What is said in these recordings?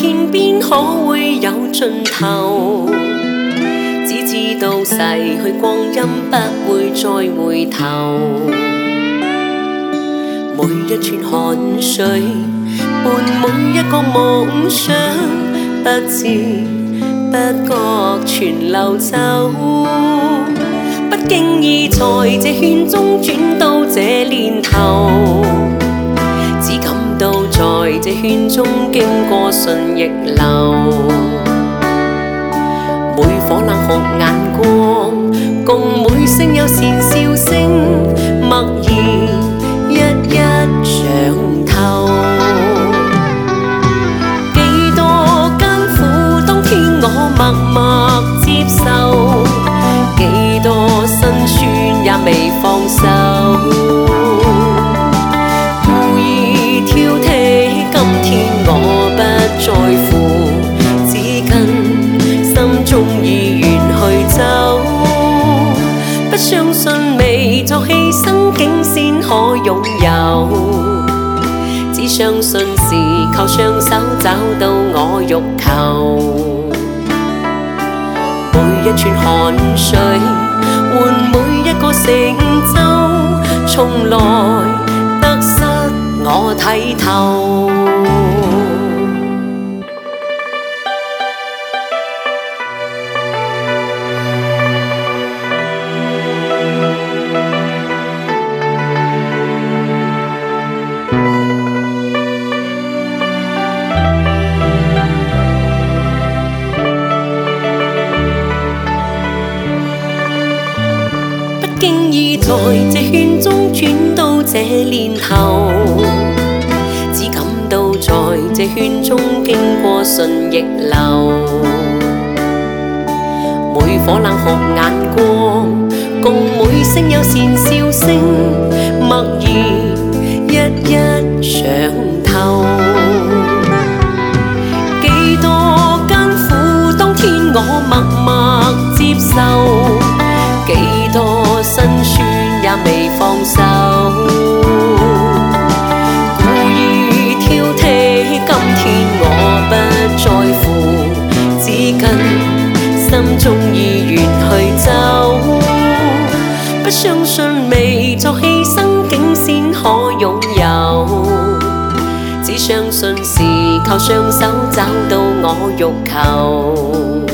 見邊可會有盡頭？只知道逝去光陰不會再回頭。每一串汗水伴每一個夢想，不知不覺全流走。不經意在這圈中轉到這年頭，只感到在這圈中經過順逆流。每顆冷酷眼光，共每聲有善笑聲，默然一一嘗透。幾多艱苦，當天我默默接受，幾多辛酸也未放手。故意挑剔，今天我不在乎，只跟心中意願去走。不相信未作犧牲，竟先可擁有。只相信是靠雙手找到我欲求。每一串汗水換每一個成就，從來得失我睇透。經已在這圈中轉到這年頭，只感到在這圈中經過順逆流。每顆冷酷眼光，共每聲有善笑聲，默然一一嘗透。幾多艱苦，當天我默默接受，幾多辛酸也未放手。故意挑剔，今天我不在乎，只跟心中意願去走。不相信未作犧牲，竟先可擁有。只相信是靠雙手找到我欲求。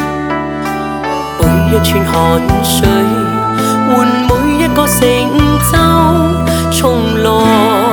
每一串汗水換每一個成就，從來